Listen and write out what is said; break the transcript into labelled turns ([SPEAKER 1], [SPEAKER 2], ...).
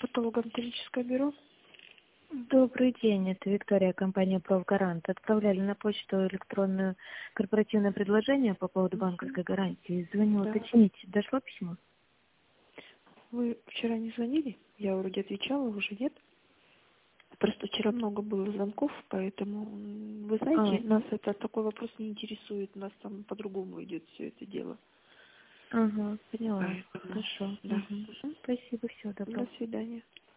[SPEAKER 1] стоматолого-металлическое бюро.
[SPEAKER 2] Добрый день, это Виктория, компания «Профгарант». Отправляли на почту электронное корпоративное предложение по поводу банковской гарантии. Звоню
[SPEAKER 1] Да.
[SPEAKER 2] уточнить, дошло письмо?
[SPEAKER 1] Вы вчера не звонили? Я вроде отвечала, уже нет. Просто вчера много было звонков, поэтому, вы знаете, нас это такой вопрос не интересует. У нас там по-другому идет все это дело.
[SPEAKER 2] Ага, поняла.
[SPEAKER 1] Поэтому,
[SPEAKER 2] Хорошо.
[SPEAKER 1] да.
[SPEAKER 2] Спасибо, всего доброго.
[SPEAKER 1] До свидания.